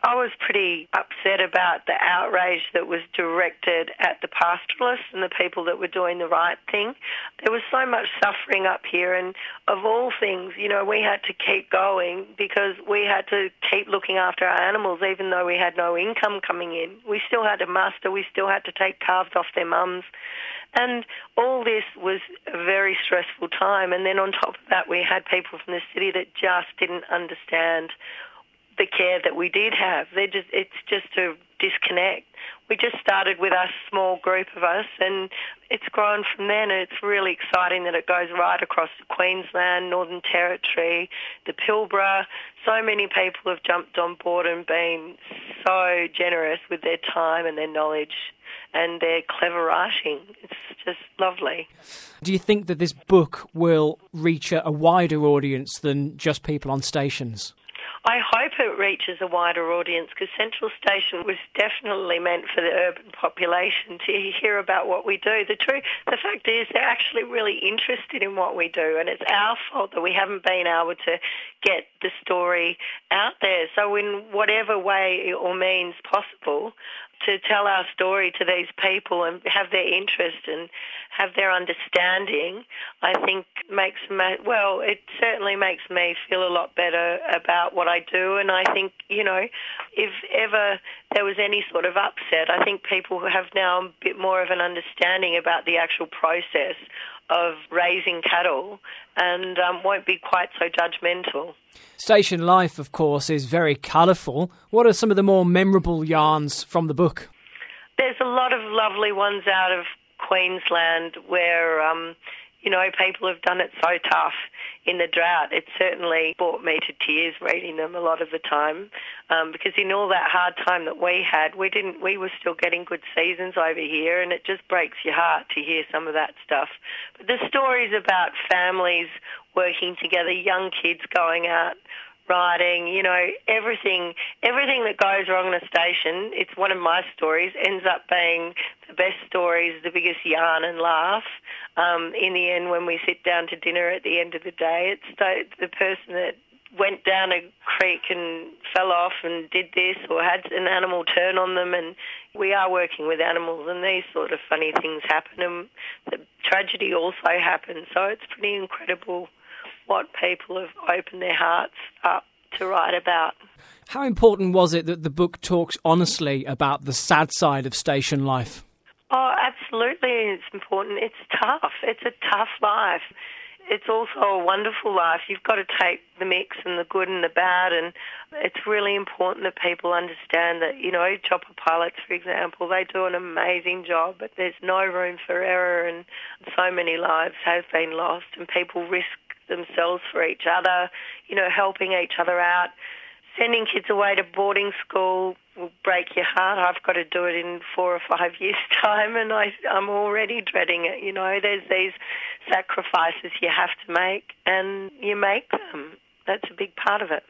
I was pretty upset about the outrage that was directed at the pastoralists and the people that were doing the right thing. There was so much suffering up here, and of all things, we had to keep going because we had to keep looking after our animals even though we had no income coming in. We still had to muster, we still had to take calves off their mums. And all this was a very stressful time. And then on top of that, we had people from the city that just didn't understand the care that we did have. It's just a disconnect. We just started with a small group of us, and it's grown from then. And it's really exciting that it goes right across Queensland, Northern Territory, the Pilbara. So many people have jumped on board and been so generous with their time and their knowledge and their clever writing. It's just lovely. Do you think that this book will reach a wider audience than just people on stations? I hope it reaches a wider audience because Central Station was definitely meant for the urban population to hear about what we do. The fact is they're actually really interested in what we do, and it's our fault that we haven't been able to get the story out there. So in whatever way or means possible, to tell our story to these people and have their interest and have their understanding, I think it certainly makes me feel a lot better about what I do. And I think, if ever there was any sort of upset, I think people have now a bit more of an understanding about the actual process of raising cattle and won't be quite so judgmental. Station life, of course, is very colourful. What are some of the more memorable yarns from the book? There's a lot of lovely ones out of Queensland where, people have done it so tough in the drought. It certainly brought me to tears reading them a lot of the time because in all that hard time that we had, we were still getting good seasons over here, and it just breaks your heart to hear some of that stuff. But the stories about families working together, young kids going out riding, everything that goes wrong in a station, it's one of my stories, ends up being the best stories, the biggest yarn and laugh. In the end, when we sit down to dinner at the end of the day, it's the person that went down a creek and fell off and did this or had an animal turn on them, and we are working with animals and these sort of funny things happen, and the tragedy also happens. So it's pretty incredible what people have opened their hearts up to write about. How important was it that the book talks honestly about the sad side of station life? Oh, absolutely, it's important. It's tough. It's a tough life. It's also a wonderful life. You've got to take the mix and the good and the bad, and it's really important that people understand that, chopper pilots, for example, they do an amazing job, but there's no room for error, and so many lives have been lost, and people risk themselves for each other, helping each other out. Sending kids away to boarding school will break your heart. I've got to do it in 4 or 5 years' time, and I'm already dreading it. There's these sacrifices you have to make, and you make them. That's a big part of it.